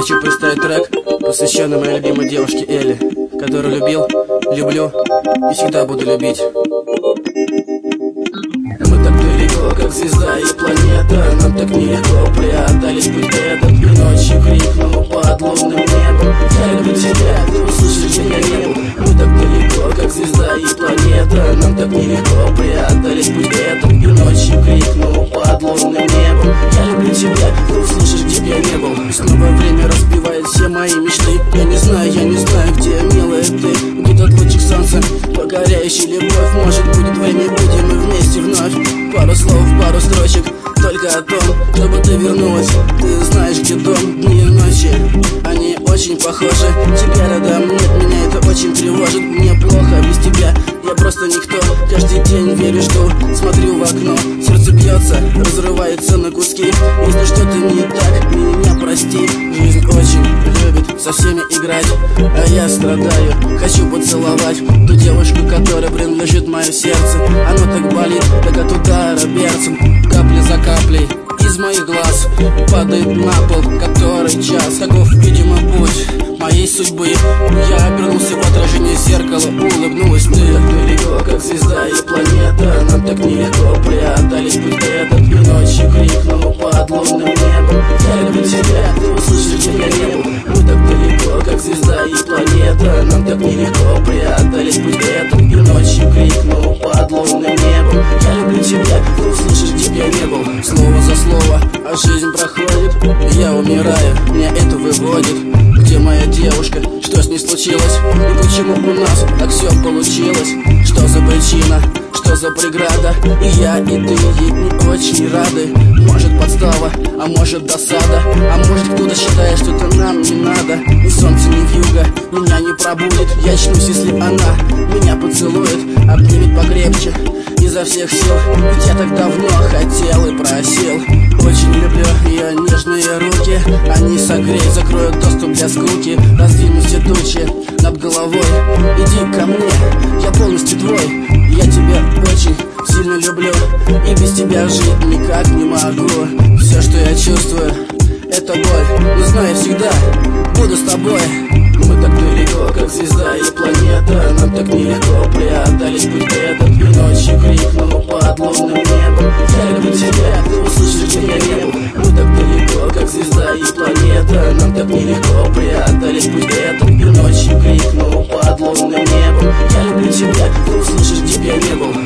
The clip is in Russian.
хочу представить трек, посвященный моей любимой девушке Элли, которую любил, люблю и всегда буду любить. Мы так далеко, как звезда и планета, нам так нелегко преодолеть путь этот. И ночью крикнул под лунным небом: я люблю тебя, ты услышишь, где я не был. Мы так далеко, как звезда и планета, нам так нелегко преодолеть путь этот. И ночью крикнул под лунным небом: я люблю тебя, ты услышишь, где я не был. Снова время разбивает все мои мечты. Я не знаю, где, милая, ты. Где-то от лучик солнца, погоряющий любовь. Может, будет время, будем мы вместе вновь. Пару слов, пару строчек, только о том, чтобы ты вернулась. Ты знаешь, где дом, дни и ночи, они очень похожи. Тебя рядом нет, меня это очень тревожит. Мне плохо без тебя, я просто никто. Каждый день верю, жду, смотрю в окно. Сердце бьется, разрывается на куски. Если что-то не так, меня прости. Жизнь очень любит со всеми играть, а я страдаю, хочу поцеловать ту девушку, которая принадлежит мое сердце. Оно так болит, так от удара берцем. Капля за каплей из моих глаз падает на пол, который час. Таков, видимо, путь моей судьбы. Я обернулся в отражение зеркала, улыбнулась ты. Так далеко, как звезда и планета, нам так нелегко преодолеть путь этот. И ночью крикнул под лунным небом: я люблю тебя, ты услышишь, где я не был. Мы так далеко, как звезда и планета, нам так нелегко преодолеть путь этот. И ночью крикнул под лунным небом: я люблю тебя, ты услышишь, где я не был. Слово за слово, а жизнь проходит, я умираю, меня это выводит. Где моя девушка? Что с ней случилось? И почему у нас так все получилось? Что за причина? Что за преграда? И я, и ты ей не очень рады. Может подстава, а может досада, а может кто-то считает, что это нам не надо. Ни солнце, ни вьюга меня не пробудет. Я очнусь, если она меня поцелует, обнимет покрепче изо всех сил. Ведь я так давно хотел и просил. Очень люблю ее нежные руки, они согреют, закроют доступ для скуки. Раздвину все тучи над головой, иди ко мне, я полностью твой. Я тебя очень сильно люблю, и без тебя жить никак не могу. Все, что я чувствую, это боль, но знаю, всегда буду с тобой. Мы так далеко, как звезда и планета, нам так нелегко преодолеть путь этот. И ночью крикнул под лунным небом: я люблю тебя, ты услышишь, где я не был. Мы так далеко, как звезда и планета, нам так нелегко преодолеть путь этот. И ночью крикнул под лунным небом: я люблю тебя, ты услышишь, где я не был.